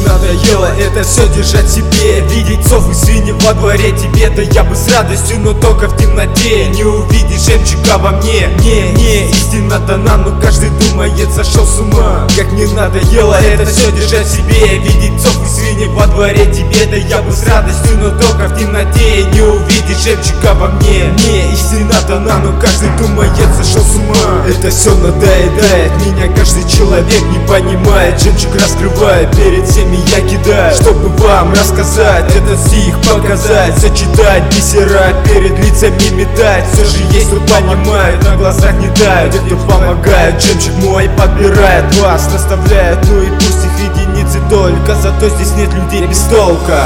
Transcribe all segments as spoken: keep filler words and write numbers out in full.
надоело это все держать в себе, видеть сов и свиньи во дворе тебе-то я бы с радостью, но только в темноте. Не увидишь жемчуга во мне, не, не, истина дана, но каждый думает, зашел с ума. Как мне надоело это все держать в себе, видеть сов и свиньи во дворе тебе-то я бы с радостью, но только в темноте. Не увидишь жемчуга во мне, не, истина дана, но каждый думает, зашел с ума. Это все надоедает, меня каждый человек не понимает. Жемчуг раскрывая, перед всеми я кидаю, чтобы вам рассказать, этот стих показать, сочетать бисера, перед лицами метать. Все же есть кто понимает, на глазах не тают, те, кто помогает. Жемчуг мой подбирает вас, наставляет, ну и пусть их единицы только, зато здесь нет людей без толка.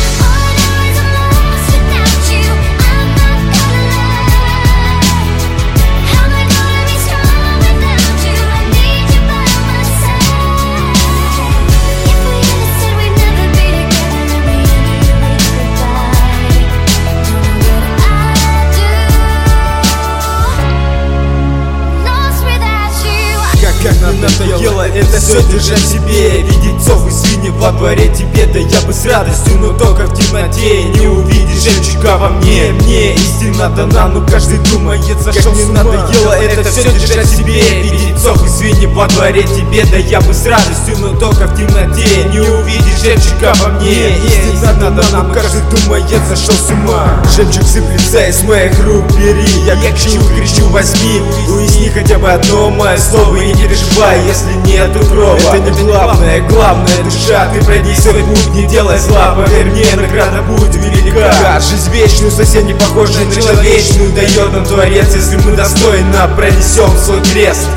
Как мне надоело это все держать в себе, видеть сов и свиньи во дворе тебе-то я бы с радостью, но только в темноте. Не увидишь жемчуга во мне, мне истина дана, но каждый думает, зашел с ума. Как мне надоело это все держать в себе, видеть сов и свиньи во дворе тебе-то я бы с радостью, но только в темноте. Не увидишь жемчуга во мне, истина дана, но каждый думает, зашел с ума. Жемчуг сыплется из моих рук, бери, я кричу, кричу, возьми, уясни хотя бы одно мое слово и не переживай, если нету крови. Это не главное, главное душа. Ты пройди свой путь, не делай зла, поверь мне, награда будет велика. Жизнь вечную, совсем не похожая на человечную, дает нам Творец, если мы достойно пронесем свой крест.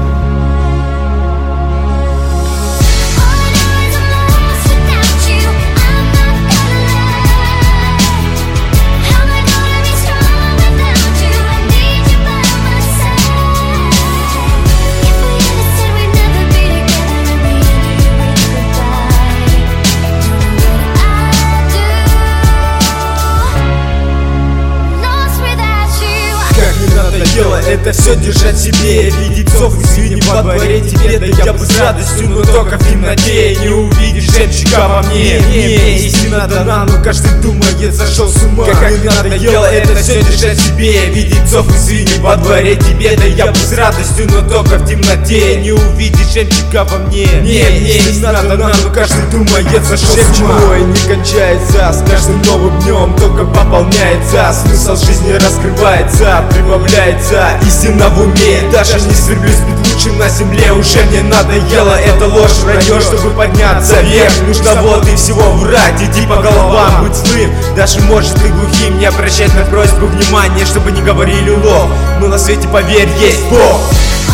Надоело это все держать в себе, видеть сов и свиньи во дворе тебе-то я бы с радостью, но только в темноте. Не увидишь жемчуга во мне, не, истина дана, но каждый думает, зашел с ума. Как мне надоело это все держать в себе, видеть сов и свиньи во дворе тебе-то я бы с радостью, но только в темноте. Не увидишь жемчуга во мне, не, не, истина дана, но каждый думает, зашел с ума. Мой не кончается, с каждым новым днем только пополняется, смысл жизни раскрывается, прибавляется истина в уме. Даже не стремлюсь быть лучшим на земле, уже мне надоело это ложь, вранье. Чтобы подняться вверх, нужно вот и всего врать. Иди по головам, быть злым, даже может и глухим, не обращать на просьбу внимания, чтобы не говорили ложь. Но на свете, поверь, есть Бог.